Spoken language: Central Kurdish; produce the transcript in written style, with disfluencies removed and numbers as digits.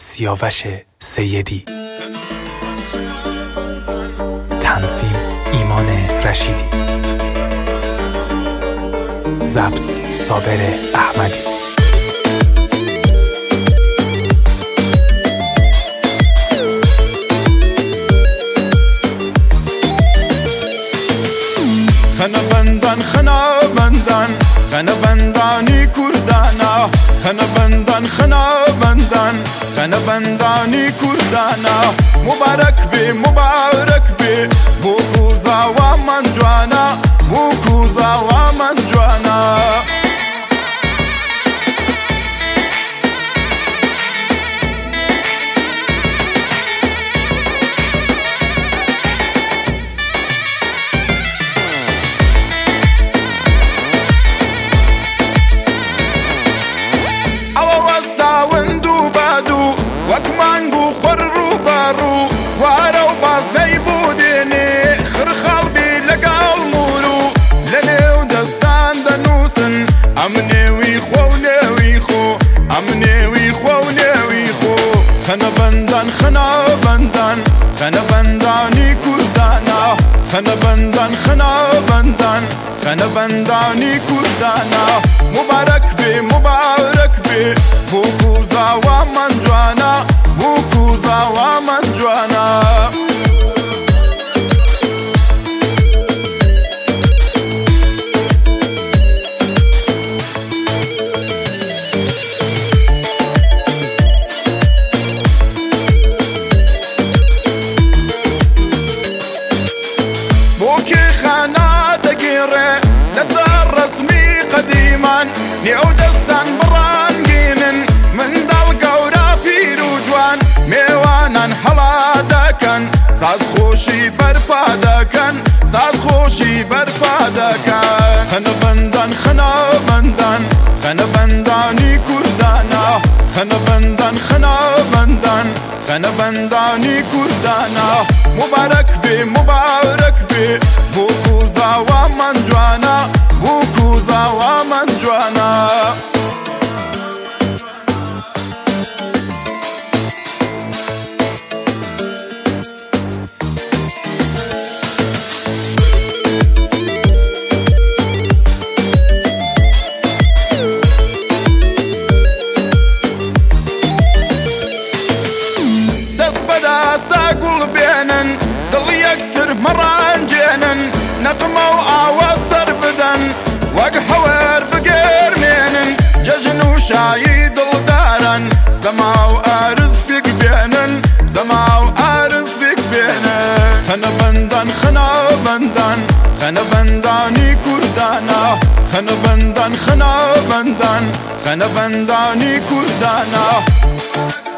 سیاوش سیدی. تنظیم ایمان رشیدی. ضبط صابر احمدی. خنبندان خنبندان خنبندانی کردانا خنبندان خنبندان خنبندانی کردانا مبارک بی بو کوزا و من جوانا بو کوزا و من جوانا وكمانجو خرو بارو وارو بازني بوديني خر خالبي لقى المولو لنيو دستان دنوسن امني ويخو ونيويخو امني ويخو ونيويخو خنبندان خنبندان خنبنداني كردانا خنبندان خنبندان خنبنداني كردانا مبارك بي بوكوزا ومن جوانا بوكوزا ومن جوانا بوكي خانا دقيرة لسار رسمي قديما نعود استان بران جينن من دلقورا بيرو جوان ميوانان حلا دكن ساز خوشي برپا دكن ساز خوشي برپا دكن خنبندان خنبندان خنبنداني كردانا خنبندان خنبندان خنبنداني كردانا مبارك بي بوكوزا ومن جوانا بوكوزا ومن جوانا بينن ضل يكتر مران جينن نقمة وآوصر بدن وقحوار بقير مينن ججن وشايد الدارن سما وآرز بك بينن سما وآرز بك بينن خنبندان خنبندان خنبنداني كردانا خنبندان خنبندان خنبنداني كردانا